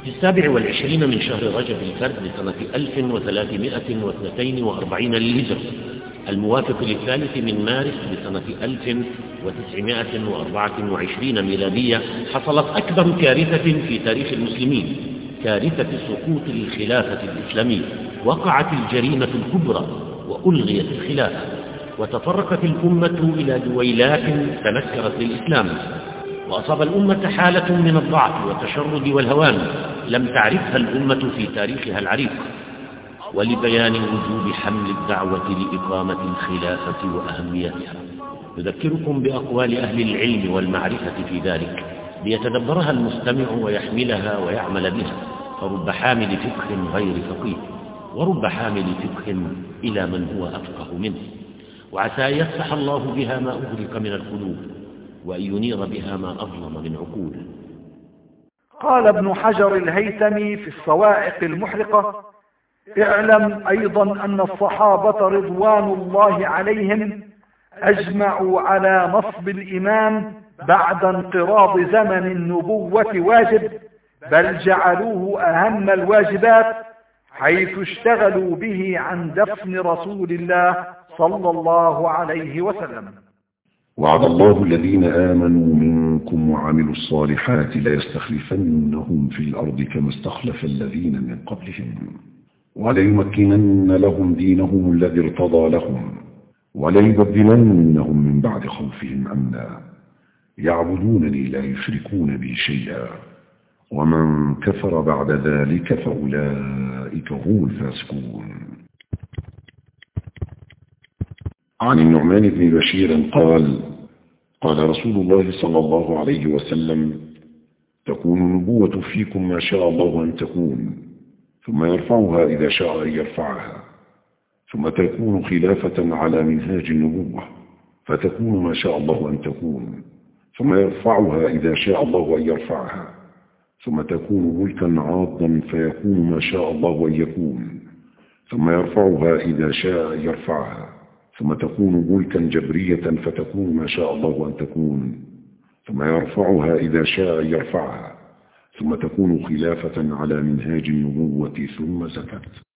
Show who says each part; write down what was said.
Speaker 1: في 27 من شهر رجب الفرد لسنة 1342 للهجرة، الموافق للثالث من مارس لسنة 1924 ميلادية، حصلت أكبر كارثة في تاريخ المسلمين، كارثة سقوط الخلافة الإسلامية. وقعت الجريمة الكبرى وألغيت الخلافة، وتفرقت الأمة إلى دويلات تنكرت للإسلام، وأصاب الأمة حالة من الضعف والتشرد والهوان لم تعرفها الأمة في تاريخها العريق. ولبيان وجوب حمل الدعوة لإقامة الخلافة وأهميتها نذكركم بأقوال أهل العلم والمعرفة في ذلك ليتدبرها المستمع ويحملها ويعمل بها، فرب حامل فقه غير فقيه، ورب حامل فقه إلى من هو أفقه منه، وعسى أن يفتح الله بها ما أغلق من القلوب وأن ينير بها ما أظلم من عقول.
Speaker 2: قال ابن حجر الهيثمي في الصواعق المحرقة: اعلم أيضا أن الصحابة رضوان الله عليهم أجمعوا على نصب الإمام بعد انقراض زمن النبوة واجب، بل جعلوه أهم الواجبات، حيث اشتغلوا به عن دفن رسول الله صلى الله عليه وسلم.
Speaker 3: وعد الله الذين آمنوا منكم وعملوا الصالحات ليستخلفنهم في الأرض كما استخلف الذين من قبلهم، وليمكنن لهم دينهم الذي ارتضى لهم، وليبدلنهم من بعد خوفهم أمنا يعبدونني لا يشركون بي شيئا، ومن كفر بعد ذلك فأولئك هم الفاسقون. عن النعمان بن بشير قال: قال رسول الله صلى الله عليه وسلم: تكون النبوة فيكم ما شاء الله أن تكون، ثم يرفعها إذا شاء أن يرفعها، ثم تكون خلافة على منهاج النبوة فتكون ما شاء الله أن تكون، ثم يرفعها إذا شاء الله أن يرفعها، ثم تكون ملكا عاضا فيكون ما شاء الله أن يكون، ثم يرفعها إذا شاء أن يرفعها، ثم تكون ملكا جبرية فتكون ما شاء الله أن تكون، ثم يرفعها إذا شاء أن يرفعها، ثم تكون خلافة على منهاج النبوة ثم زكت.